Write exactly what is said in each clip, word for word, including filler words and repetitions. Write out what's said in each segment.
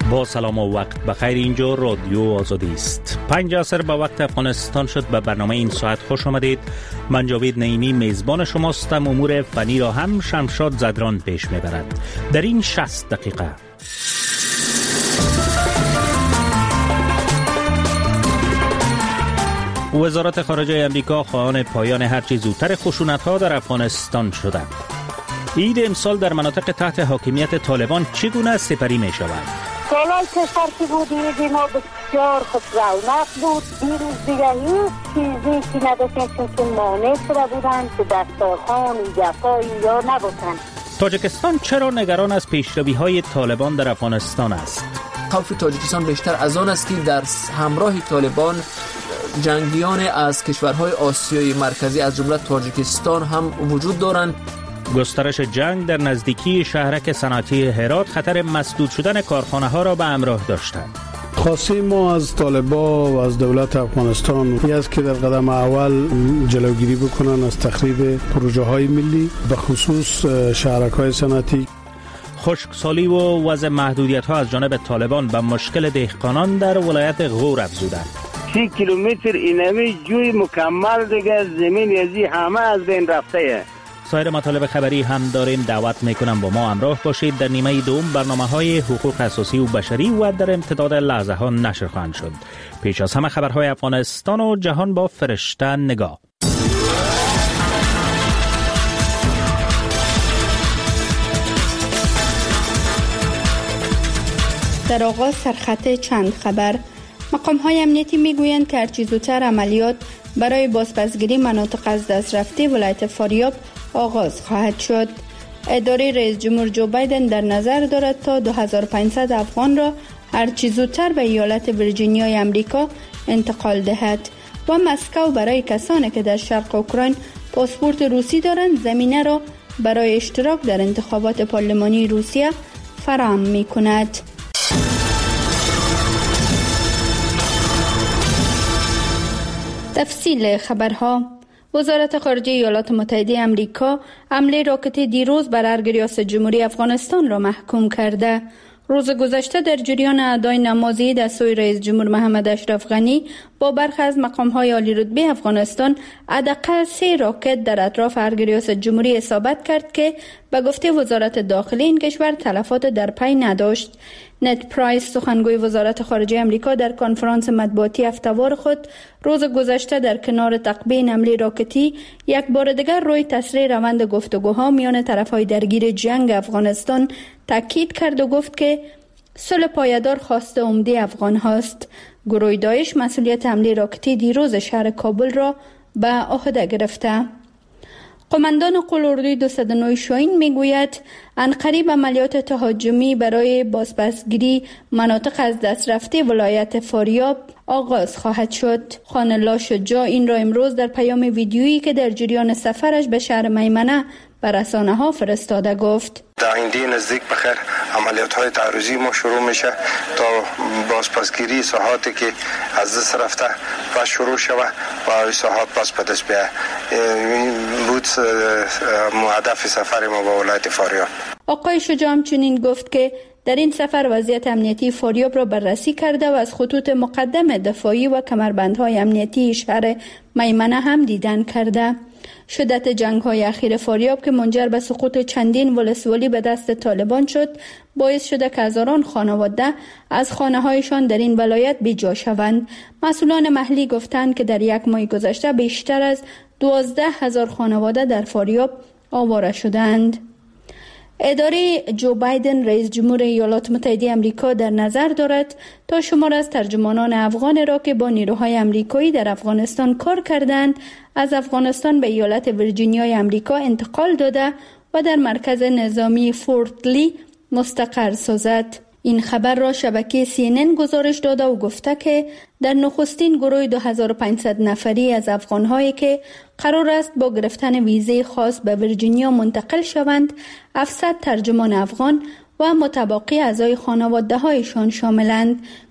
با سلام و وقت بخیر. اینجا رادیو آزادی است. پنج عصر به وقت افغانستان شد. به برنامه این ساعت خوش آمدید. من جاوید نعیمی میزبان شماستم. امور فنی را هم شمشاد زدران پیش میبرد. در این شصت دقیقه وزارت خارجه امریکا خواهان پایان هرچی زودتر خشونت‌ها در افغانستان شده. عید امسال در مناطق تحت حاکمیت طالبان چگونه سپری می شود؟ سالهای کشور که بود عید ما بسیار خوب رونق بود. دیروز دیگه هیچ چیزی که نداشتیم چون مانع شده بودند که دستارخان ایجافایی یا نبودند. تاجیکستان چرا نگران از پیشروی‌های طالبان در افغانستان است؟ خوف تاجیکستان بیشتر از آن است که در همراه طالبان جنگیان از کشورهای آسیای مرکزی از جمله تاجیکستان هم وجود دارند. گسترش جنگ در نزدیکی شهرک صنعتی هرات خطر مسدود شدن کارخانه ها را به همراه داشته. خواستیم ما از طالبان و از دولت افغانستان این است که در قدم اول جلوگیری بکنن از تخریب پروژه های ملی به خصوص شهرک های صنعتی. خشکسالی و وضع محدودیت ها از جانب طالبان به مشکل دهقانان در ولایت غور افزودند. سی کیلومتر اینمی جوی مکمل دیگه زمین یزی همه از بین رفته. سایر مطالب خبری هم داریم. دعوت میکنم با ما همراه باشید. در نیمه دوم برنامه های حقوق اساسی و بشری و در امتداد لحظه ها نشر خواهند شد. پیش از همه خبرهای افغانستان و جهان با فرشته نگاه. در آغاز سرخط چند خبر. مقام‌های امنیتی میگویند که هرچی زودتر عملیات برای بازپسگیری مناطق از دست رفته ولایت فاریاب آغاز خواهد شد. اداره رئیس جمهور جو بایدن در نظر دارد تا دو هزار و پانصد افغان را هرچی زودتر به ایالت ویرجینیای امریکا انتقال دهد و مسکو برای کسانی که در شرق اوکراین پاسپورت روسی دارند زمینه را برای اشتراک در انتخابات پارلمانی روسیه فراهم می‌کند. تفصیل خبرها. وزارت خارجه ایالات متحده آمریکا حمله راکتی دیروز بر ارگ ریاست جمهوری افغانستان را محکوم کرده. روز گذشته در جریان ادای نمازی از سوی رئیس جمهور محمد اشرف غنی با برخی از مقام‌های عالی رتبه افغانستان حداقل سه راکت در اطراف ارگ ریاست جمهوری اصابت کرد که به گفته وزارت داخلی این کشور تلفات در پی نداشت. نت پرایس سخنگوی وزارت خارجه آمریکا در کنفرانس مطبوعاتی هفته‌وار خود روز گذشته در کنار تعقیب حمله راکتی یک بار دیگر روی تسریع روند گفتگوها میان طرف‌های درگیر جنگ افغانستان تاکید کرد و گفت که صلح پایدار خواست عمده افغان هاست. گروه داعش مسئولیت حمله راکتی دیروز شهر کابل را به عهده گرفته. قماندان قول دویست و نه شاهین میگوید عنقریب عملیات تهاجمی برای بازپسگیری مناطق از دست رفته ولایت فاریاب آغاز خواهد شد. خان الله شجاع این را امروز در پیام ویدیویی که در جریان سفرش به شهر میمنه به رسانه ها فرستاده گفت: در آینده نزدیک بخیر عملیات های تعرضی ما شروع میشه تا بازپسگیری ساحاتی که از دست رفته و شروع شود و این ساحات باز به دست بیاید. این بود هدف سفر ما به ولایت فاریاب. آقای شجاع همچنین گفت که در این سفر وضعیت امنیتی فاریاب را بررسی کرده و از خطوط مقدم دفاعی و کمربندهای امنیتی شهر میمنه هم دیدن کرده. شدت جنگ‌های اخیر فاریاب که منجر به سقوط چندین ولسوالی به دست طالبان شد باعث شده که هزاران خانواده از خانه‌هایشان در این ولایت بی‌جا شوند. مسئولان محلی گفتند که در یک ماه گذشته بیشتر از دوازده هزار خانواده در فاریاب آواره شدند. اداره جو بایدن رئیس جمهور ایالات متحده آمریکا در نظر دارد تا شمار از ترجمانان افغان را که با نیروهای آمریکایی در افغانستان کار کردند از افغانستان به ایالت ویرجینیای آمریکا انتقال داده و در مرکز نظامی فورت لی مستقر سازد. این خبر را شبکه سی ان ان گزارش داده و گفته که در نخستین گروه دو هزار و پانصد نفری از افغان‌هایی که قرار است با گرفتن ویزه خاص به ویرجینیا منتقل شوند، هفتصد ترجمان افغان و متبقی اعضای خانواده‌هایشان شاملند.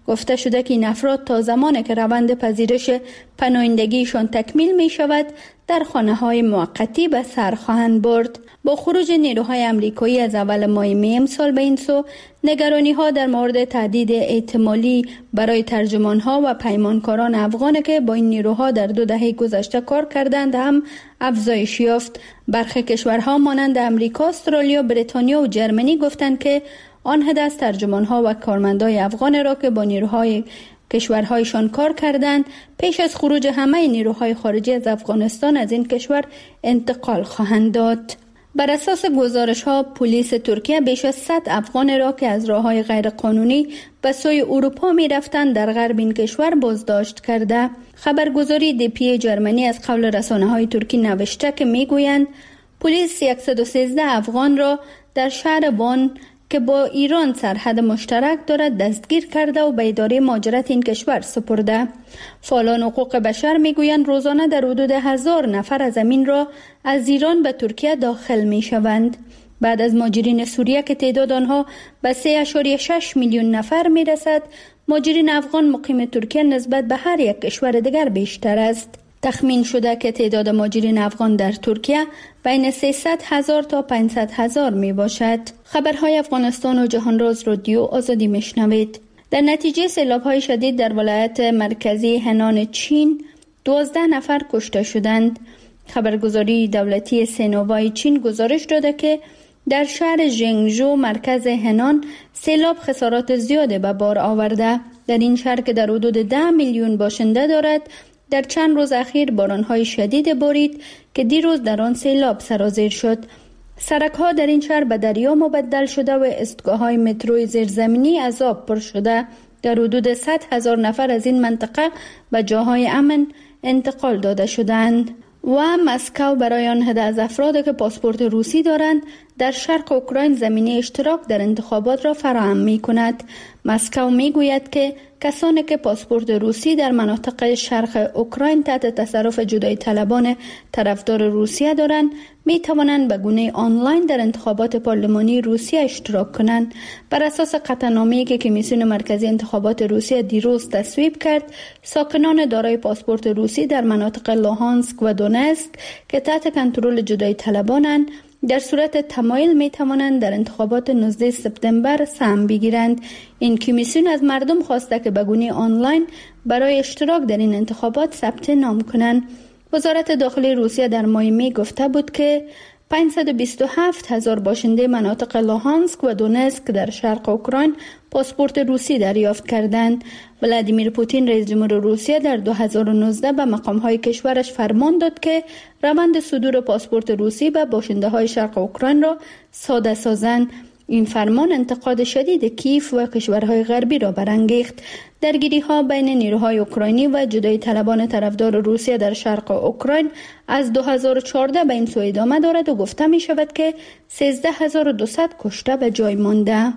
گفته شده که این افراد تا زمانی که روند پذیرش پناهندگیشان تکمیل می شود در خانه های موقتی به سر خواهند برد. با خروج نیروهای امریکایی از اول ماه می امسال به این سو، نگرانی ها در مورد تهدید احتمالی برای ترجمان ها و پیمانکاران افغان که با این نیروها در دو دهه گذشته کار کردند هم افزایش یافت. برخی کشورها مانند امریکا، استرالیا، بریتانیا و جرمنی گفتند که آن دست ترجمان ها و کارمندای افغان را که با نیروهای کشورهایشان کار کردند پیش از خروج همه نیروهای خارجی از افغانستان از این کشور انتقال خواهند داد. بر اساس گزارش ها، پلیس ترکیه بیش از صد افغان را که از راههای غیر قانونی به سوی اروپا می رفتند در غرب این کشور بازداشت کرده. خبرگزاری دی پی جرمنی از قول رسانه های ترکی نوشته که می گویند پلیس صد و سیزده افغان را در شهر بان که با ایران سرحد مشترک دارد دستگیر کرده و به اداره مهاجرت این کشور سپرده. فعالان حقوق بشر میگویند روزانه در حدود هزار نفر از زمین را از ایران به ترکیه داخل می شوند. بعد از مهاجرین سوریه که تعداد آنها به سه ممیز شش میلیون نفر می رسد، مهاجرین افغان مقیم ترکیه نسبت به هر یک کشور دیگر بیشتر است. تخمین شده که تعداد مهاجرین افغان در ترکیه بین سیصد هزار تا پانصد هزار می باشد. خبرهای افغانستان و جهان راز رادیو آزادی میشنوید. در نتیجه سیلاب‌های شدید در ولایت مرکزی هنان چین دوازده نفر کشته شدند. خبرگزاری دولتی سینوای چین گزارش داده که در شهر ژنگژو مرکز هنان سیلاب خسارات زیاده به بار آورده. در این شهر که در حدود ده میلیون باشنده دارد، در چند روز اخیر باران‌های شدید بارید که دیروز در آن سیلاب سرازیر شد. سرک‌ها در این شهر به دریا مبدل شده و ایستگاه‌های متروی زیرزمینی از آب پر شده. در حدود صد هزار نفر از این منطقه به جاهای امن انتقال داده شدند. و مسکو برای آن عده از افرادی که پاسپورت روسی دارند در شرق اوکراین زمینه اشتراک در انتخابات را فراهم می کند. مسکو می گوید که کسانی که پاسپورت روسی در مناطق شرق اوکراین تحت تصرف جدایی طلبان طرفدار روسیه دارند می توانند به گونه آنلاین در انتخابات پارلمانی روسیه اشتراک کنند. بر اساس قطعنامه‌ای که کمیسیون مرکزی انتخابات روسیه دیروز تصویب کرد، ساکنان دارای پاسپورت روسی در مناطق لوهانسک و دونتسک که تحت کنترل جدایی طلبانند در صورت تمایل می توانند در انتخابات نوزدهم سپتامبر سهم بگیرند. این کمیسیون از مردم خواسته که به گونه آنلاین برای اشتراک در این انتخابات ثبت نام کنند. وزارت داخلی روسیه در ماه می گفته بود که پانصد و بیست و هفت هزار باشنده مناطق لوهانسک و دونتسک در شرق اوکراین پاسپورت روسی دریافت کردند. ولادیمیر پوتین رئیس جمهور روسیه در دو هزار و نوزده به مقام‌های کشورش فرمان داد که روند صدور پاسپورت روسی به باشنده‌های شرق اوکراین را ساده سازند. این فرمان انتقاد شدید کیف و کشورهای غربی را برانگیخت. درگیری‌ها بین نیروهای اوکراینی و جدایی طلبان طرفدار روسیه در شرق اوکراین از دو هزار و چهارده به این سو ادامه دارد و گفته می شود که سیزده هزار و دویست کشته به جای مانده.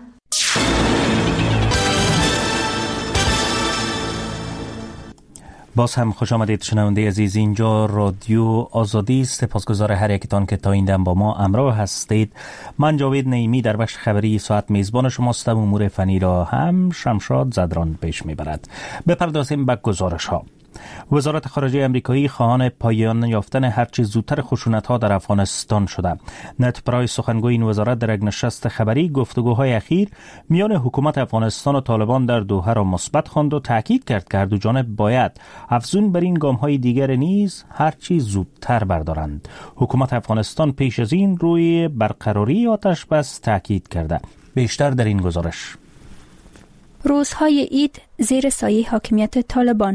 باز هم خوش آمدید شنونده عزیز، اینجا رادیو آزادی است. سپاسگزار هر یکتان که تا این دم با ما همراه هستید. من جاوید نعیمی در بخش خبری ساعت میزبان شماستم. امور فنی را هم شمشاد زدران پیش میبرد. بپردازیم به گزارش ها. وزارت خارجه امریکایی خواهان پایان یافتن هرچه زودتر خشونت‌ها در افغانستان شده. نت پرایس سخنگوی این وزارت در یک نشست خبری گفتگوهای اخیر میان حکومت افغانستان و طالبان در دوحه را مثبت خواند و تاکید کرد که هر دو جانب باید افزون بر این گام‌های دیگر نیز هرچه زودتر بردارند. حکومت افغانستان پیش از این روی برقراری آتش بس تاکید کرده. بیشتر در این گزارش. روزهای عید زیر سایه حاکمیت طالبان.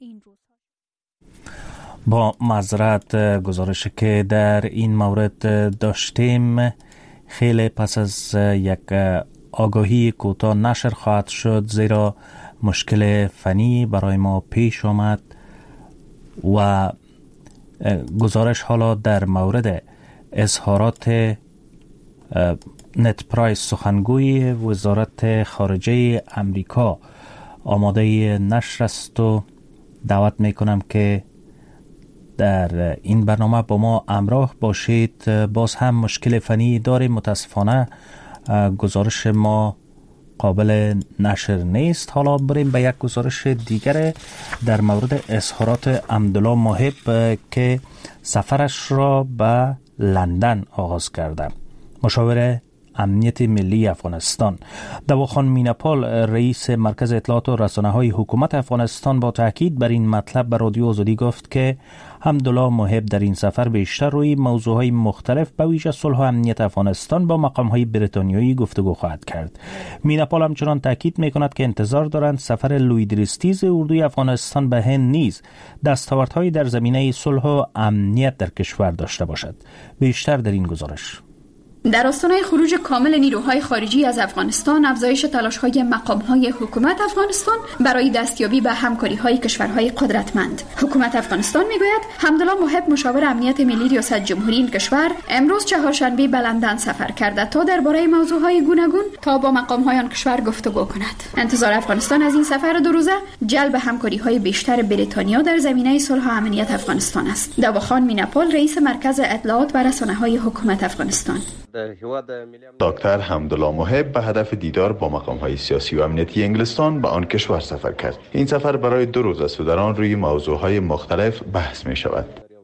با معذرت گزارش که در این مورد داشتیم خیلی پس از یک آگاهی کوتاه نشر خواهد شد، زیرا مشکل فنی برای ما پیش آمد و گزارش حالا در مورد اظهارات نت پرایس سخنگوی وزارت خارجه امریکا آماده نشر است و دعوت میکنم که در این برنامه با ما همراه باشید. باز هم مشکل فنی داریم، متاسفانه گزارش ما قابل نشر نیست. حالا بریم به یک گزارش دیگر در مورد اظهارات عبدالله محب که سفرش را به لندن آغاز کرده. مشاور امنیت ملی افغانستان دواخان میناپال، رئیس مرکز اطلاعات و رسانه‌های حکومت افغانستان، با تاکید بر این مطلب به رادیو آزادی گفت که عبدالله محب در این سفر بیشتر روی موضوعهای مختلف به ویژه صلح و امنیت افغانستان با مقام‌های بریتانیایی گفتگو خواهد کرد. میناپال همچنان تاکید می‌کند که انتظار دارند سفر لویدریستیز اردوی افغانستان به هند نیز دستاوردهایی در زمینه صلح و امنیت در کشور داشته باشد. بیشتر در این گزارش. در آستانه خروج کامل نیروهای خارجی از افغانستان، افزایش تلاش‌های مقام‌های حکومت افغانستان برای دستیابی به همکاری‌های کشورهای قدرتمند. حکومت افغانستان می‌گوید عبدالله محب، مشاور امنیت ملی ریاست جمهوری این کشور، امروز چهارشنبه به لندن سفر کرده تا درباره موضوعهای گوناگون تا با مقام‌های آن کشور گفتگو کند. انتظار افغانستان از این سفر دو روزه جلب همکاری‌های بیشتر بریتانیا در زمینه صلح و امنیت افغانستان است. دواخان میناپال، رئیس مرکز اطلاعات و رسانه‌های حکومت افغانستان. دکتر عبدالله محب به هدف دیدار با مقام‌های سیاسی و امنیتی انگلستان به آن کشور سفر کرد. این سفر برای دو روز است و در آن روی موضوعهای مختلف بحث می شود.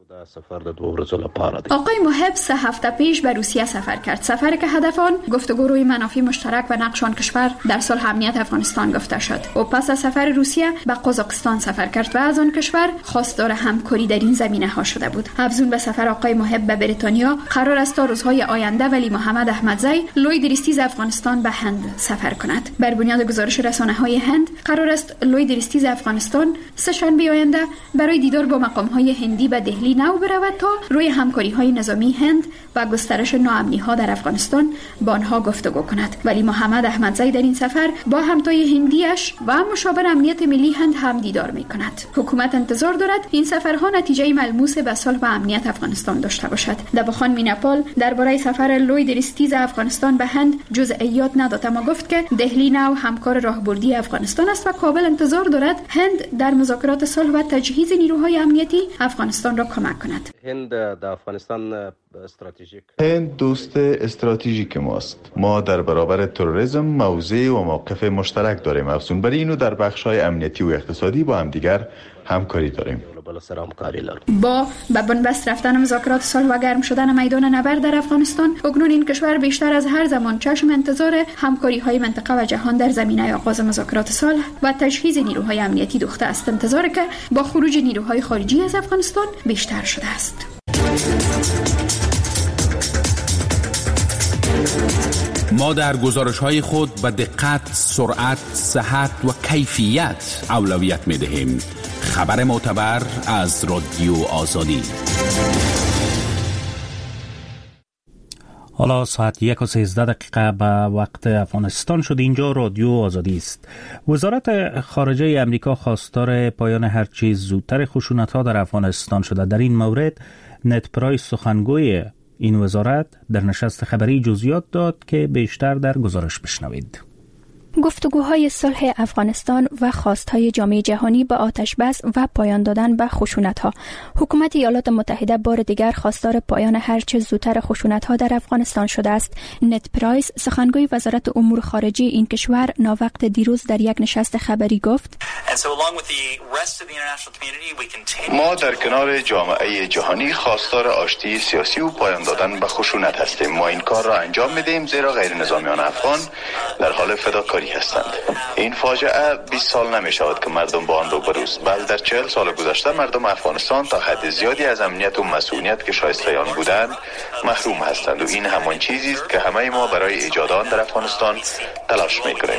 آقای محب سه هفته پیش به روسیه سفر کرد. سفری که هدف آن گفتگو روی منافع مشترک و نقش آن کشور در صلح امنیت افغانستان گفته شد. و پس از سفر روسیه به قزاقستان سفر کرد و از آن کشور خواستار همکاری در این زمینه ها شده بود. افزون به سفر آقای محب به بریتانیا، قرار است تا روزهای آینده ولی محمد احمدزی، لویدریستیز افغانستان، به هند سفر کند. بر بنیاد گزارش رسانه‌های هند، قرار است لویدریستیز افغانستان سه شنبه آینده برای دیدار با مقام‌های هندی به دهلی نو برود تا روی همکاری‌های نظامی هند و گسترش ناامنی‌ها در افغانستان با آنها گفتگو کند. ولی محمد احمدزی در این سفر با همتای هندیش و مشاور امنیت ملی هند هم دیدار می‌کند. حکومت انتظار دارد این سفرها نتیجه ملموس به صلح و امنیت افغانستان داشته باشد. دواخان میناپال درباره سفر لویدریستیز افغانستان به هند جزئیات نداد، اما گفت که دهلی نو همکار راهبردی افغانستان است و کابل انتظار دارد هند در مذاکرات صلح و تجهیز نیروهای امنیتی افغانستان را کمک کند. هند در افغانستان استراتژیک هند دوست استراتژیک ماست. ما در برابر تروریسم موضع و موقف مشترک داریم. افزون بر اینو در بخش‌های امنیتی و اقتصادی با هم دیگر همکاری داریم. با به بنبست رفتن مذاکرات صلح و گرم شدن میدان نبرد در افغانستان، اکنون این کشور بیشتر از هر زمان چشم انتظار همکاری‌های منطقه و جهان در زمینه آغاز مذاکرات صلح و تجهیز نیروهای امنیتی دوخته است. انتظار که با خروج نیروهای خارجی از افغانستان بیشتر شده است. ما در گزارش‌های خود به دقت، سرعت، صحت و کیفیت اولویت می‌دهیم. خبر معتبر از رادیو آزادی. حالا ساعت یک و سیزده دقیقه به وقت افغانستان شد. اینجا رادیو آزادی است. وزارت خارجه امریکا خواستار پایان هر چیز زودتر خشونت‌ها در افغانستان شده. در این مورد نت پرایس، سخنگوی این وزارت، در نشست خبری جزئیات داد که بیشتر در گزارش بشنوید. گفتگوهای صلح افغانستان و خواستهای جامعه جهانی به آتش بس و پایان دادن به خشونت‌ها. حکومت ایالات متحده بار دیگر خواستار پایان هر چه زودتر خشونت‌ها در افغانستان شده است. نت پرایس، سخنگوی وزارت امور خارجه این کشور، ناوقت دیروز در یک نشست خبری گفت: ما در کنار جامعه جهانی خواستار آشتی سیاسی و پایان دادن به خشونت هستیم. ما این کار را انجام می‌دهیم زیرا غیر نظامیان افغان در حال فداکاری هستند. این فاجعه بیست سال نمی شود که مردم با آن روبروست، بل در چهل سال گذشته مردم افغانستان تا حد زیادی از امنیت و مسئولیت که شایسته آن بودند محروم هستند و این همان چیزی است که همه ما برای ایجاد آن در افغانستان تلاش می‌کنیم.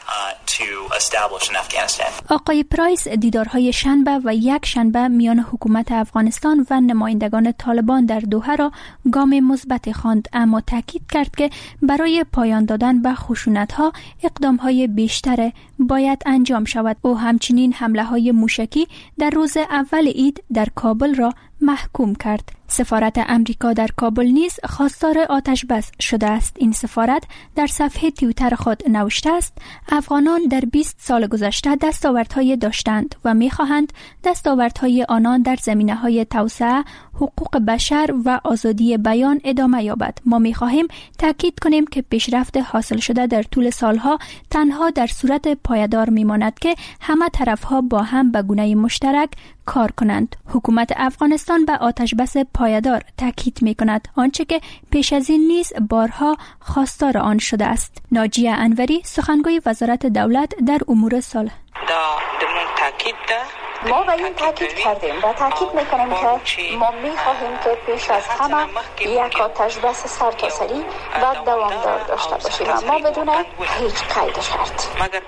آقای پرایس دیدارهای شنبه و یک شنبه میان حکومت افغانستان و نمایندگان طالبان در دوحه را گام مثبت خواند، اما تاکید کرد که برای پایان دادن به خشونت‌ها اقدام‌های بیشتر باید انجام شود. او همچنین حمله‌های موشکی در روز اول عید در کابل را محکوم کرد. سفارت امریکا در کابل نیز خواستار آتش بس شده است. این سفارت در صفحه توییتر خود نوشته است: افغانان در بیست سال گذشته دستاوردهای داشتند و می‌خواهند دستاوردهای آنان در زمینه‌های توسعه، حقوق بشر و آزادی بیان ادامه یابد. ما می‌خواهیم تاکید کنیم که پیشرفت حاصل شده در طول سالها تنها در صورت پایدار می‌ماند که همه طرف‌ها با هم به گونه مشترک کار کنند. حکومت افغانستان به آتش بس پایدار تاکید می‌کند، آنچه که پیش از این نیز بارها خواستار آن شده است. ناجیه انوری، سخنگوی وزارت دولت در امور صلح: ما به این تاکید کردیم و تاکید میکنیم که ما میخواهیم که پیش از همه یک آتش بس سرتاسری و دوامدار داشته باشیم و ما بدون هیچ قید و شرط.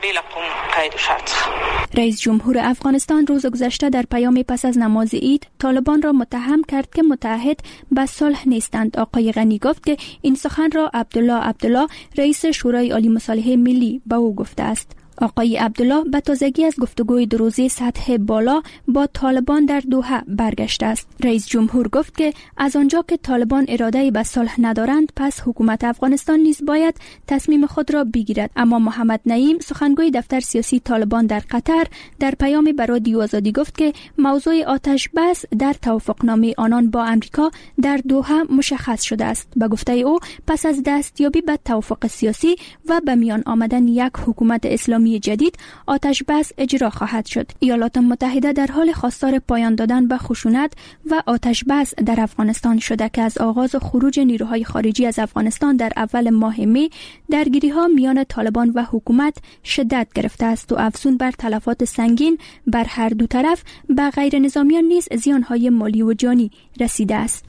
رئیس جمهور افغانستان روز گذشته در پیام پس از نماز عید طالبان را متهم کرد که متعهد به صلح نیستند. آقای غنی گفت که این سخن را عبدالله عبدالله رئیس شورای عالی مصالحه ملی به او گفته است. آقای عبدالله به تازگی از گفتگوی دو روزه سطح بالا با طالبان در دوحه برگشته است. رئیس جمهور گفت که از آنجا که طالبان اراده به صلح ندارند، پس حکومت افغانستان نیز باید تصمیم خود را بگیرد. اما محمد نعیم، سخنگوی دفتر سیاسی طالبان در قطر، در پیامی به رادیو آزادی گفت که موضوع آتش بس در توافقنامه آنان با امریکا در دوحه مشخص شده است. به گفته او، پس از دستیابی به توافق سیاسی و به میان آمدن یک حکومت اسلامی جدید، آتش بس اجرا خواهد شد. ایالات متحده در حال خواستار پایان دادن به خشونت و آتش بس در افغانستان شده که از آغاز خروج نیروهای خارجی از افغانستان در اول ماه می، درگیری‌ها میان طالبان و حکومت شدت گرفته است و افزون بر تلفات سنگین بر هر دو طرف به غیر نظامیان نیز زیانهای مالی و جانی رسیده است.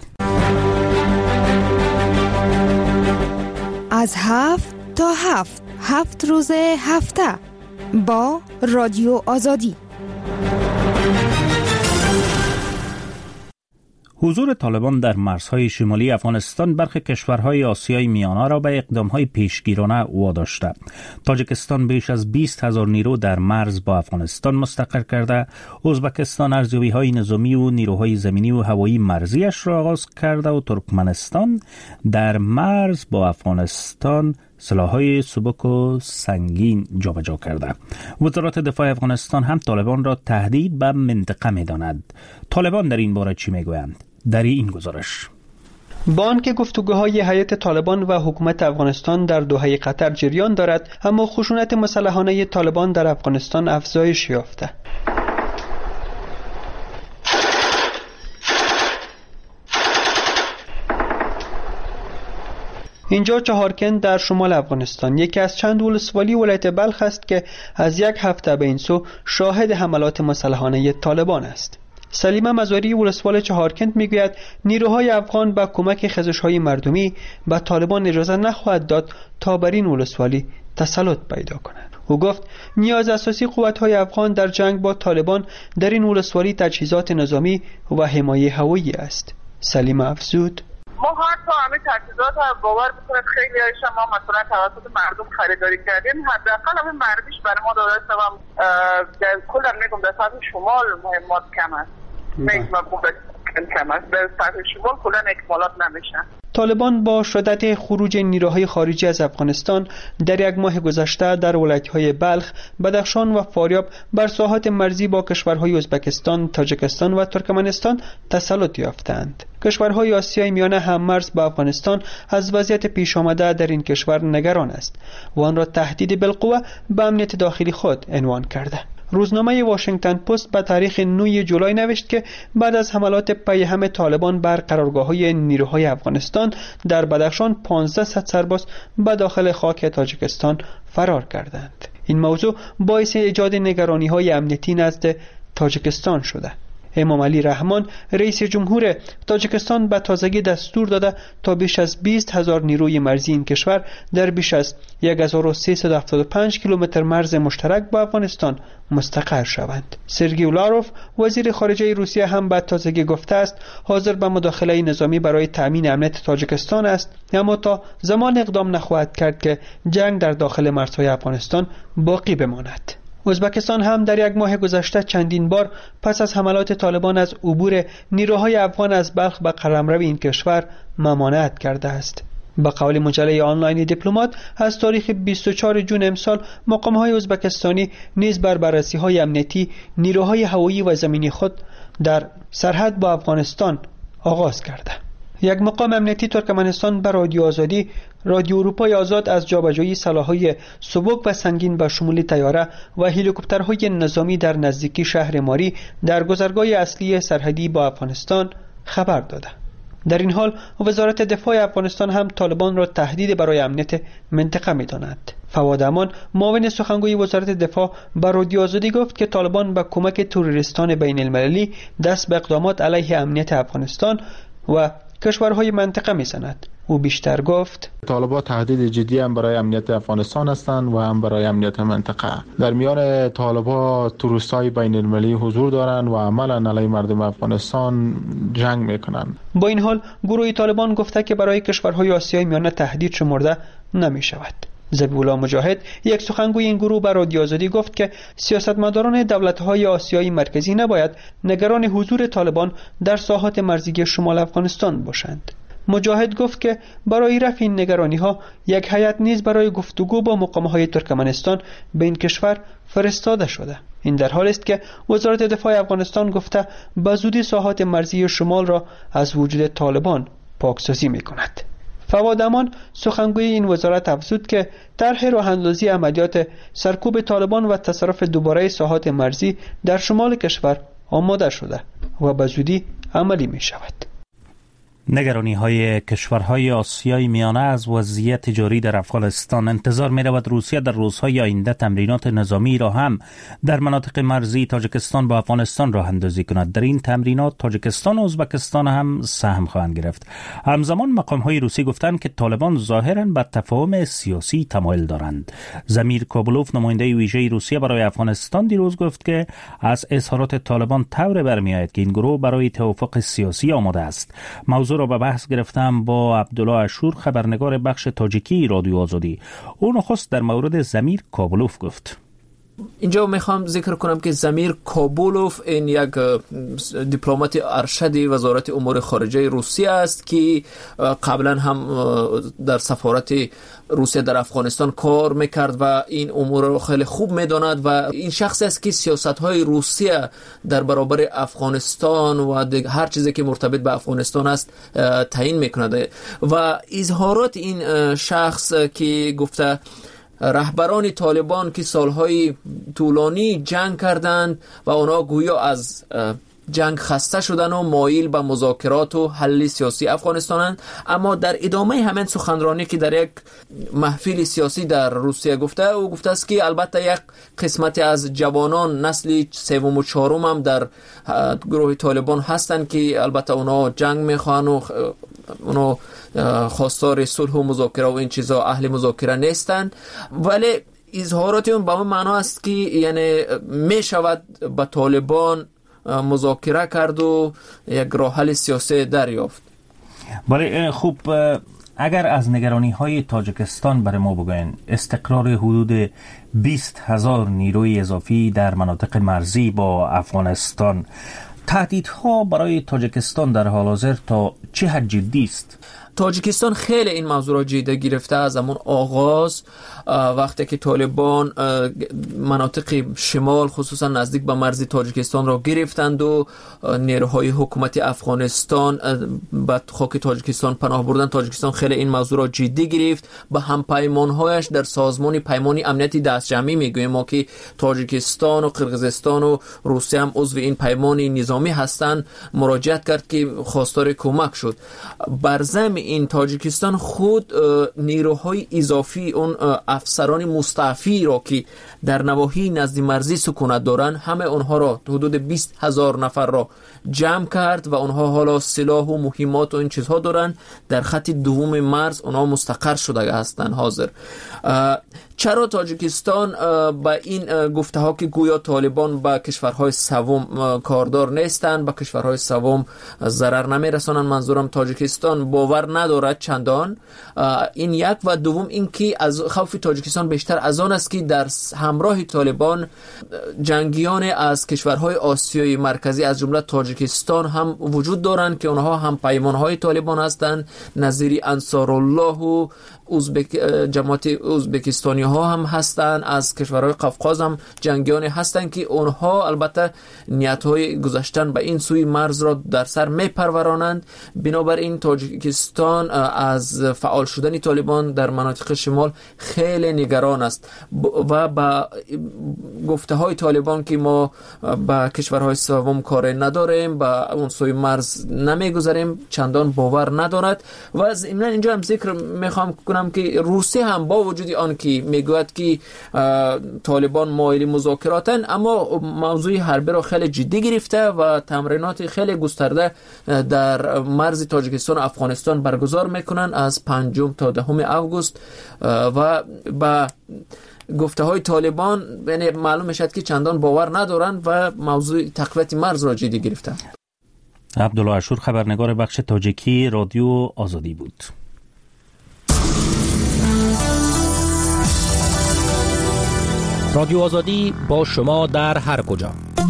از هفت تا هفت هفت روز هفته با رادیو آزادی. حضور طالبان در مرزهای شمالی افغانستان برخی کشورهای آسیای میانه را به اقدامهای پیشگیرانه واداشته. تاجیکستان بیش از بیست هزار نیرو در مرز با افغانستان مستقر کرده. ازبکستان ارزیابی‌های نظامی و نیروهای زمینی و هوایی مرزیش را آغاز کرده و ترکمنستان در مرز با افغانستان سلاح‌های سبک و سنگین جابجا کرده. وزارت دفاع افغانستان هم طالبان را تهدید به منطقه می‌داند. طالبان در این باره چی می‌گویند؟ در این گزارش با آنکه گفتگوهای هیئت طالبان و حکومت افغانستان در دوحه قطر جریان دارد، اما خشونت مسلحانه طالبان در افغانستان افزایش یافته. اینجا چهارکند در شمال افغانستان یکی از چند ولسوالی ولایت بلخ است که از یک هفته به این سو شاهد حملات مسلحانه طالبان است. سلیمه مزاری، ولسوال چهارکند، میگوید نیروهای افغان با کمک خزش‌های مردمی به طالبان اجازه نخواهد داد تا بر این ولسوالی تسلط پیدا کنند. او گفت نیاز اساسی قوت‌های افغان در جنگ با طالبان در این ولسوالی تجهیزات نظامی و حمایت هوایی است. سلیمه افزود: ما حتی همه تجهیزات رو باور بکنید خیلی هایش ما مثلا توسط مردم خریداری کردیم، حداقل همه مرمیش برای ما داده است و در کل میگم در سطح شمال مهمات کم است. میگم کم است در سطح شمال کلا اکمالات نمیشن. طالبان با شدت خروج نیروهای خارجی از افغانستان در یک ماه گذشته در ولایت‌های بلخ، بدخشان و فاریاب بر ساحات مرزی با کشورهای ازبکستان، تاجیکستان و ترکمنستان تسلط یافتند. کشورهای آسیای میانه هم مرز با افغانستان از وضعیت پیش آمده در این کشور نگران است و آن را تهدید بالقوه به امنیت داخلی خود عنوان کرده. روزنامه واشنگتن پست به تاریخ نه جولای نوشت که بعد از حملات پیهم طالبان بر قرارگاه‌های نیروهای افغانستان در بدخشان پانزده صد سرباز به داخل خاک تاجیکستان فرار کردند. این موضوع باعث ایجاد نگرانی‌های امنیتی نزد تاجیکستان شده. امام علی رحمان، رئیس جمهور تاجیکستان، به تازگی دستور داده تا بیش از بیست هزار نیروی مرزی این کشور در بیش از هزار و سیصد و هفتاد و پنج کیلومتر مرز مشترک با افغانستان مستقر شوند. سرگئی لاروف، وزیر خارجه روسیه، هم به تازگی گفته است حاضر به مداخله نظامی برای تأمین امنیت تاجیکستان است، اما تا زمان اقدام نخواهد کرد که جنگ در داخل مرزهای افغانستان باقی بماند. ازبکستان هم در یک ماه گذشته چندین بار پس از حملات طالبان از عبور نیروهای افغان از بلخ به قلمرو این کشور ممانعت کرده است. به قول مجله آنلاین دیپلمات از تاریخ بیست و چهارم ژوئن امسال مقام‌های ازبکستانی نیز بر بررسی‌های امنیتی نیروهای هوایی و زمینی خود در سرحد با افغانستان آغاز کرده. یک مقام امنیتی ترکمنستان به رادیو آزادی رادیو اروپای آزاد از جابجایی سلاح‌های سبک و سنگین به شمول طیاره و هلیکوپترهای نظامی در نزدیکی شهر ماری در گذرگاه اصلی سرحدی با افغانستان خبر داده. در این حال وزارت دفاع افغانستان هم طالبان را تهدید برای امنیت منطقه می‌داند. فواد امان معاون سخنگوی وزارت دفاع به رادیو آزادی گفت که طالبان با کمک تروریستان بین المللی دست به اقدامات علیه امنیت افغانستان و کشورهای منطقه می‌زند. او بیشتر گفت طالبان تهدید جدی هم برای امنیت افغانستان هستند و هم برای امنیت منطقه. در میان طالبان تروریست‌های بین المللی حضور دارند و عملاً علیه مردم افغانستان جنگ میکنند. با این حال گروه طالبان گفته که برای کشورهای آسیای میانه تهدید شمرده نمی‌شود. ذبیح‌الله مجاهد یک سخنگوی این گروه به رادیو آزادی گفت که سیاستمداران دولت‌های آسیای مرکزی نباید نگران حضور طالبان در ساحات مرزی شمال افغانستان باشند. مجاهد گفت که برای رفع این نگرانی‌ها یک هیئت نیز برای گفتگو با مقام‌های ترکمنستان به این کشور فرستاده شده. این در حالی است که وزارت دفاع افغانستان گفته به زودی ساحات مرزی شمال را از وجود طالبان پاکسازی می‌کند. فواد امان سخنگوی این وزارت افزود که طرح راه‌اندازی عملیات سرکوب طالبان و تصرف دوباره ساحات مرزی در شمال کشور آماده شده و به زودی عملی می‌شود. نگرانی های کشورهای آسیای میانه از وضعیت جاری در افغانستان. انتظار می رود روسیه در روزهای آینده تمرینات نظامی را هم در مناطق مرزی تاجیکستان با افغانستان راه اندازی کند. در این تمرینات تاجیکستان و ازبکستان هم سهم خواهند گرفت. همزمان مقام های روسی گفتند که طالبان ظاهراً به تفاهم سیاسی تمایل دارند. زمیر کابلوف نماینده ویژه روسیه برای افغانستان دیروز گفت که از اظهارات طالبان طور برمی آید که این گروه برای توافق سیاسی آماده است. موضوع را به بحث گرفتم با عبدالله اشور، خبرنگار بخش تاجیکی رادیو آزادی. او نخست در مورد زمیر کابلوف گفت. اینجا میخوام ذکر کنم که زمیر کابولوف این یک دیپلمات ارشد وزارت امور خارجه روسیه است که قبلا هم در سفارت روسیه در افغانستان کار میکرد و این امور رو خیلی خوب میداند و این شخص است که سیاست‌های روسیه در برابر افغانستان و هر چیزی که مرتبط به افغانستان است تعیین میکند و اظهارات این شخص که گفته رهبران طالبان که سالهای طولانی جنگ کردند و اونا گویا از جنگ خسته شدن و مایل به مذاکرات و حل سیاسی افغانستانند، اما در ادامه همین سخنرانی که در یک محفل سیاسی در روسیه گفته او گفته است که البته یک قسمتی از جوانان نسل سوم و چهارم هم در گروه طالبان هستند که البته اونا جنگ میخوان و اونا خواستار صلح و مذاکره و این چیزا اهل مذاکره نیستند، ولی اظهارات اون با معنا است که یعنی می شود با طالبان مذاکره کرد و یک راه حل سیاسی دریافت. ولی خوب اگر از نگرانی های تاجیکستان برای ما بگوین، استقرار حدود بیست هزار نیروی اضافی در مناطق مرزی با افغانستان، تهدیدها برای تاجیکستان در حال حاضر تا چه حد جدی است؟ تاجیکستان خیلی این موضوع را جدی گرفته. از همون آغاز وقتی که طالبان مناطق شمال خصوصا نزدیک به مرز تاجیکستان را گرفتند و نیروهای حکومت افغانستان به خاک تاجیکستان پناه بردن، تاجیکستان خیلی این موضوع را جدی گرفت. به همپیمانهایش در سازمان پیمانی امنیتی دست جمعی میگوییم ما که تاجیکستان و قرقیزستان و روسیه هم عضو این پیمان نظامی هستند مراجعت کرد که خواستار کمک شد. بر ضمن این تاجیکستان خود نیروهای اضافی اون افسران مستعفی را که در نواحی نزد مرزی سکونت دارند همه اونها را حدود بیست هزار نفر را جمع کرد و اونها حالا سلاح و مهمات و این چیزها دارند. در خط دوم مرز اونها مستقر شده هستند حاضر. چرا تاجیکستان با این گفته ها که گویا طالبان با کشورهای سوم کاردار نیستند، با کشورهای سوم ضرر نمیرسانند، منظورم تاجیکستان باور ندارد چندان، این یک. و دوم این که از خوف تاجیکستان بیشتر از آن است که در همراه طالبان جنگیان از کشورهای آسیای مرکزی از جمله تاجیکستان هم وجود دارند که اونها هم پیمانهای طالبان هستند، نظیر انصارالله و ازبک جماعت ازبکستانی ها هم هستند، از کشورهای قفقاز هم جنگیان هستند که اونها البته نیت های گذشتن به این سوی مرز را در سر می پرورانند. بنابراین تاجیکستان از فعال شدن طالبان در مناطق شمال خیلی نگران است و با گفته های طالبان که ما با کشورهای سوم کار نداریم، با اون سوی مرز نمیگذاریم، چندان باور ندارد. و از اینجا هم ذکر میخوام کنم که روسیه هم با وجود آن که میگوید که طالبان مایل مذاکراتن، اما موضوع حربی را خیلی جدی گرفته و تمرینات خیلی گسترده در مرز تاجیکستان و افغانستان برگزار میکنن از پنجم تا دهم آگوست و با گفته های طالبان یعنی معلوم میشد که چندان باور ندارن و موضوع تقویت مرز را جدی گرفتن. عبدالله عاشور خبرنگار بخش تاجیکی رادیو آزادی بود. رادیو آزادی با شما در هر کجا.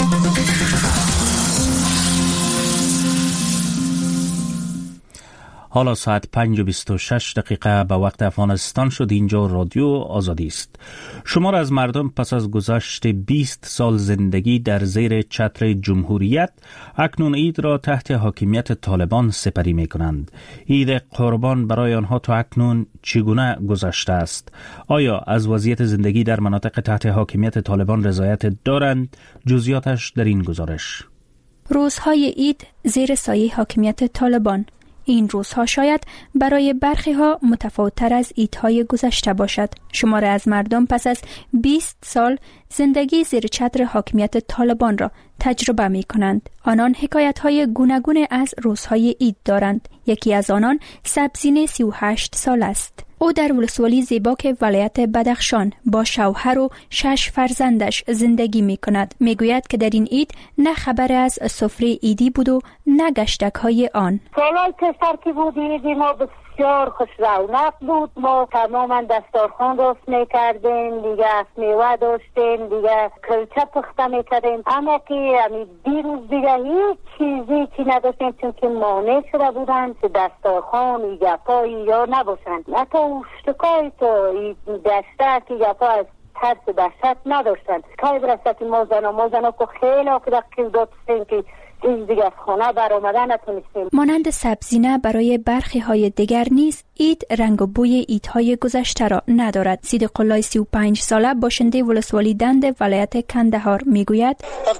حالا ساعت پنج و بیست و شش دقیقه به وقت افغانستان شد. اینجا رادیو آزادی است. شمار از مردم پس از گذشت بیست سال زندگی در زیر چتر جمهوریت اکنون عید را تحت حاکمیت طالبان سپری می کنند. عید قربان برای آنها تا اکنون چگونه گذشته است؟ آیا از وضعیت زندگی در مناطق تحت حاکمیت طالبان رضایت دارند؟ جزئیاتش در این گزارش. روزهای عید زیر سایه حاکمیت طالبان. این روزها شاید برای برخی ها متفاوت‌تر از عیدهای گذشته باشد. شماره از مردم پس از بیست سال زندگی زیر چتر حاکمیت طالبان را تجربه می کنند. آنان حکایت های گوناگون از روزهای عید دارند. یکی از آنان سبزین سی و هشت سال است. او در ولسوالی زیباک ولایت بدخشان با شوهر و شش فرزندش زندگی می کند. می گوید که در این عید نه خبر از سفره عیدی بود و نه گشتک های آن. سالای پسر که بود عیدی ما بسیار خوش رونق بود. ما تماما دستارخوان راست می کردیم، دیگه میوه داشتیم، دیگه کلچه پخته می کردیم. اما که همی دیروز دیگه هیچ چیزی که نداشتیم چون که مانع شده بودن که دستارخوان ای گپایی یا نباشند. حتی اوشتکای تو دسته که گپا از ترس و دهشت نداشتند. کاری برسته که ما زن و ما زن که خیلی آقا دقیق داشتیم که این دیگه از خانه بر آمدن نتونستیم. مانند سبزینه برای برخی های دیگر نیز عید رنگ و بوی عیدهای گذشته را ندارد. صدیق الله سی و پنج ساله باشنده ولسوالی دند ولایت کندهار میگوید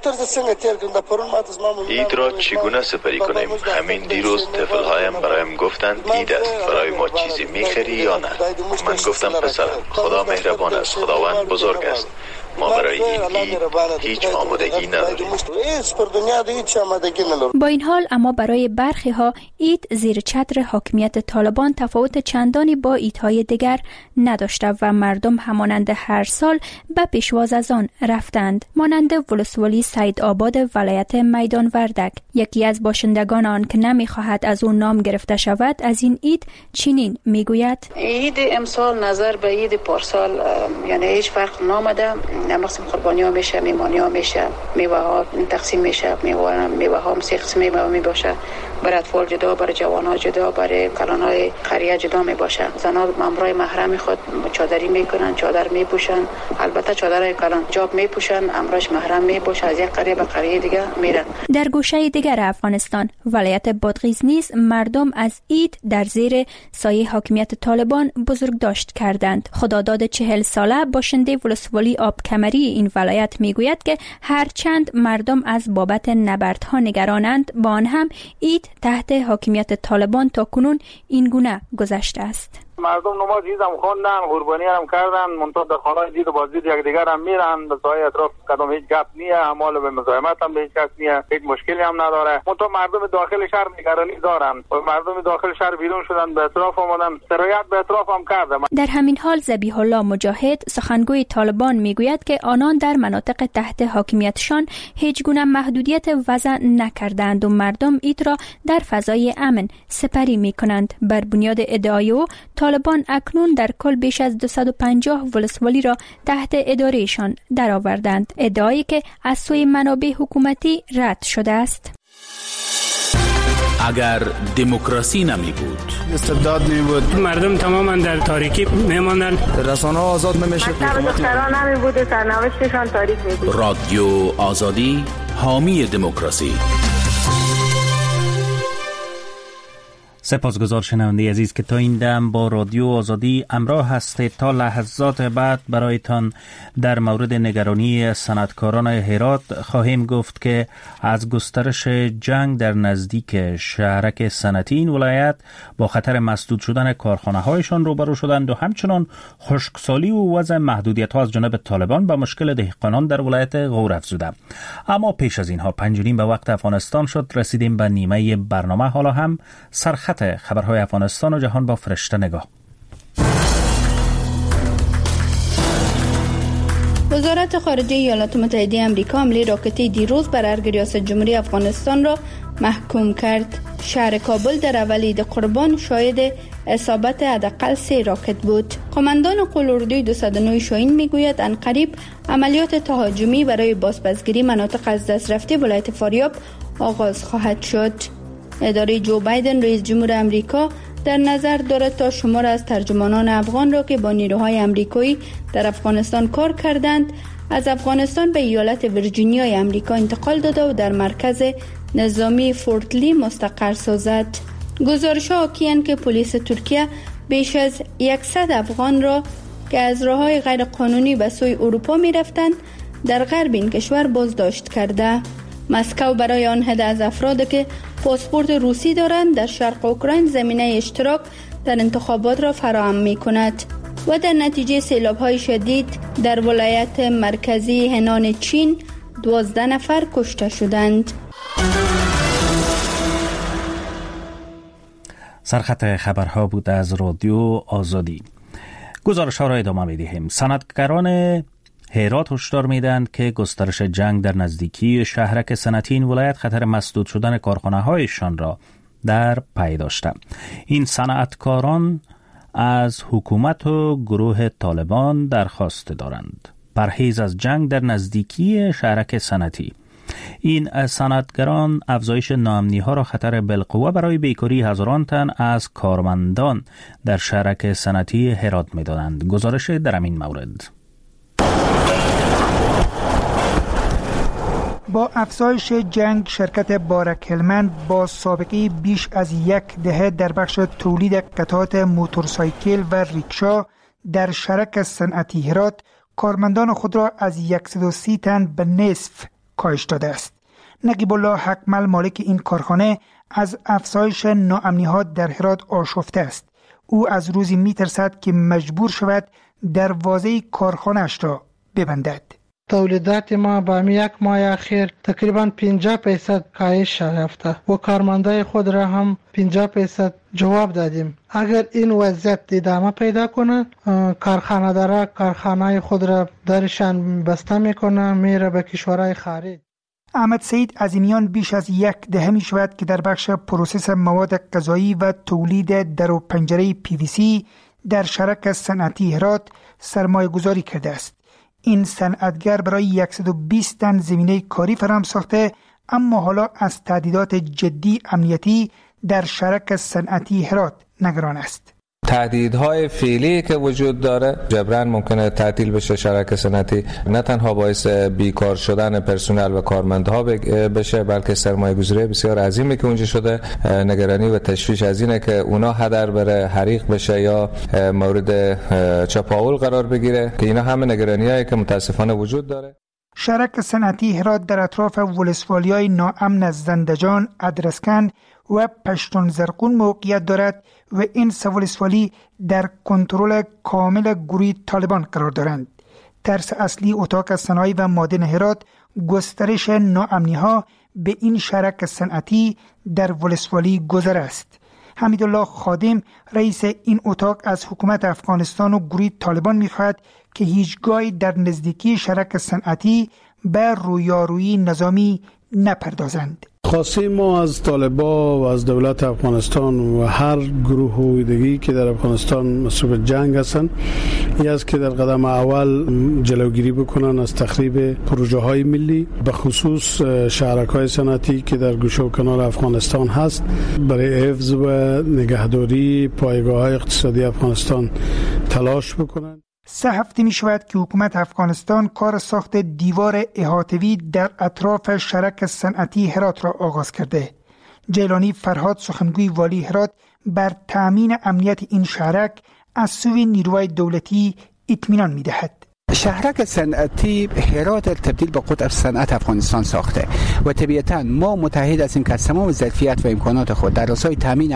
عید را چگونه سپری کنیم؟ همین دیروز طفل‌هایم برایم گفتند عید است، برای ما چیزی میخری یا نه؟ من گفتم پسرم خدا مهربان است، خداوند بزرگ است، ما برای این عید هیچ آمادگی نداریم. با این حال اما برای برخی ها عید زیر چتر حاکمیت طالبان تفاوت چندانی با عیدهای دیگر نداشته و مردم همانند هر سال به پیشواز از آن رفتند. مانند ولسوالی سید آباد ولایت میدان وردک، یکی از باشندگان آن که نمیخواهد از اون نام گرفته شود از این عید چنین میگوید: عید امسال نظر به عید پارسال یعنی هیچ فرق نامده. نمقسم قربانی ها میشه، میمانی ها میشه، میوه ها تقسیم میشه، میوه میوه ها سه قسم میوه می باشه، برای اطفال جدا، برای جوان ها جدا، برای کلان های قریه جدا می باشه. زنان مامورای محرم خود چادری میکنن، چادر میپوشن، البته چادرای کلان جاب میپوشن، امراش محرم میپوشه، از یک قریه به قریه دیگه میرن. در گوشه دیگر افغانستان ولایت بادغیس نیز مردم از عید در زیر سایه حاکمیت طالبان بزرگداشت کردند. خداداد چهل ساله باشنده ولسوالی آب کمری این ولایت میگوید که هرچند مردم از بابت نبردها نگرانند، با آن هم عید تحت حاکمیت طالبان تا کنون این گونه گذشته است. مردم نماز عید هم خواندن، قربانی هم کردن، منتها در خانه دید و بازدید یکدیگر هم میرن، به سایه اطراف کدام هیچ گپ نیه، اعمال به مزاحمت هم به هیچ کس نیه، هیچ مشکلی هم نداره. منتها مردم داخل شهر نگرانی دارن و مردم داخل شهر بیرون شدن، به اطراف آمدن، سرایت به اطراف هم کرده. در همین حال ذبیح الله مجاهد سخنگوی طالبان میگوید که آنان در مناطق تحت حاکمیتشان هیچ گونه محدودیت وضع نکردند و مردم اید را در فضای امن سپری میکنند. بر بنیاد ادعای او طالبان اکنون در کل بیش از دویست و پنجاه ولسوالی را تحت ادارهشان درآوردند، ادعایی که از سوی منابع حکومتی رد شده است. اگر دموکراسی نمی بود، استبداد می بود، مردم تماما در تاریکی می ماندند، رسانه ها آزاد نمی شد، دختران نمی بود، سرنوشتشان تاریک می بود. رادیو آزادی، حامی دموکراسی. سپاسگزار شنونده عزیز که تا این دم با رادیو آزادی همراه هستید. تا لحظات بعد برایتان در مورد نگرانی صنعتکاران هرات خواهیم گفت که از گسترش جنگ در نزدیک شهرک صنعتی این ولایت با خطر مسدود شدن کارخانه هایشان روبرو شدند و همچنان خشکسالی و وضع محدودیت ها از جانب طالبان به مشکل دهقانان در ولایت غور افزوده. اما پیش از اینها پنجونیم به وقت افغانستان شد، رسیدیم به نیمه برنامه. حالا هم سرخط خبرهای افغانستان و جهان با فرشته نگاه. وزارت خارجه ایالات متحده آمریکا حمله راکتی دیروز بر ارگ ریاست جمهوری افغانستان را محکوم کرد. شهر کابل در اول عید قربان شاهد اصابت حداقل سه راکت بود. قماندان قواردوی دویست و نه شاهین میگوید عنقریب عملیات تهاجمی برای بازپسگیری مناطق از دست رفته ولایت فاریاب آغاز خواهد شد. اداره جو بایدن رئیس جمهور آمریکا در نظر دارد تا شمار از ترجمانان افغان را که با نیروهای آمریکایی در افغانستان کار کردند از افغانستان به ایالت ویرجینیای آمریکا انتقال داده و در مرکز نظامی فورت لی مستقر سازد. گزارش‌ها حاکی‌اند که پلیس ترکیه بیش از صد افغان را که از راه‌های غیر قانونی به سوی اروپا می‌رفتند در غرب این کشور بازداشت کرده. مسکو برای آن عده از افراد که پاسپورت روسی دارند در شرق اوکراین زمینه اشتراک در انتخابات را فراهم می کند و در نتیجه سیلاب‌های شدید در ولایت مرکزی هنان چین دوازده نفر کشته شدند. سرخط خبرها بود از رادیو آزادی. گزارش ها را ادامه می دهیم. صنعتگران هرات هشدار میدهند که گسترش جنگ در نزدیکی شهرک صنعتی این ولایت خطر مسدود شدن کارخانه هایشان را در پی داشته. این صنعتکاران از حکومت و گروه طالبان درخواست دارند پرهیز از جنگ در نزدیکی شهرک صنعتی. این صنعتگران افزایش ناامنی ها را خطر بالقوه برای بیکاری هزاران تن از کارمندان در شهرک صنعتی هرات می‌دانند. گزارش در این مورد. با افزایش جنگ شرکت بارک هلمند با سابقه بیش از یک دهه در بخش تولید قطعات موتورسایکل و ریکشا در شرک صنعتی هرات کارمندان خود را از صد و سی تن به نصف کاهش داده است. نقیب الله حکمل مالک این کارخانه از افزایش ناامنی‌ها در هرات آشفته است. او از روزی می‌ترسد که مجبور شود دروازه کارخانه‌اش را ببندد. تولیدات ما با یک ماه اخیر تقریبا پنجاه درصد کاهش یافته و کارمندای خود را هم پنجاه درصد جواب دادیم. اگر این وضعیت ادامه پیدا کنه کارخانه دارا کارخانه خود را درشان بسته میکنه میره به کشورهای خارج. احمد سعید عظیمیان بیش از یک دهه می شود که در بخش پروسس مواد غذایی و تولید در و پنجره پی وی سی در شرک صنعتی هرات سرمایه گذاری کرده است. این صنعتگر برای صد و بیست تن زمینه کاری فراهم ساخته، اما حالا از تهدیدات جدی امنیتی در شرک صنعتی هرات نگران است. تهدیدهای فعلی که وجود داره جبران ممکنه تعطیل بشه شرکت صنعتی، نه تنها باعث بیکار شدن پرسنل و کارمندها بشه بلکه سرمایه گذاری بسیار عظیمی که اونجا شده. نگرانی و تشویش از اینه که اونا هدر بره، حریق بشه یا مورد چپاول قرار بگیره که اینا همه نگرانیایی که متاسفانه وجود داره. شرک صنعتی هرات در اطراف ولسوالی‌های ناامن از زندجان، ادرسکن، و پشتون زرقون موقعیت دارد و این سه ولسوالی در کنترل کامل گروه طالبان قرار دارند. ترس اصلی اتاق صنایع و معادن هرات گسترش ناامنی ها به این شرک صنعتی در ولسوالی گذر است. حمیدالله خادم رئیس این اتاق از حکومت افغانستان و گروه طالبان می‌خواهد که هیچگاه در نزدیکی شرک صنعتی به رویارویی نظامی نپردازند. خواسته ما از طالبان و از دولت افغانستان و هر گروه دیگری که در افغانستان مسئول جنگ هستند این است که در قدم اول جلوگیری بکنن از تخریب پروژه های ملی، به خصوص شهرک‌های صنعتی که در گوشه و کنار افغانستان هست، برای حفظ و نگهداری پایگاه‌های اقتصادی افغانستان تلاش بکنن. سه هفته می شود که حکومت افغانستان کار ساخت دیوار احاطه‌ای در اطراف شرک صنعتی هرات را آغاز کرده. جیلانی فرهاد سخنگوی والی هرات بر تأمین امنیت این شرک از سوی نیروهای دولتی اطمینان می دهد. شهرک صنعتی هرات تبدیل به قطر صنعت افغانستان ساخته و طبیعتاً ما متحد هستیم که تمام ظرفیت و امکانات خود در راستای تامین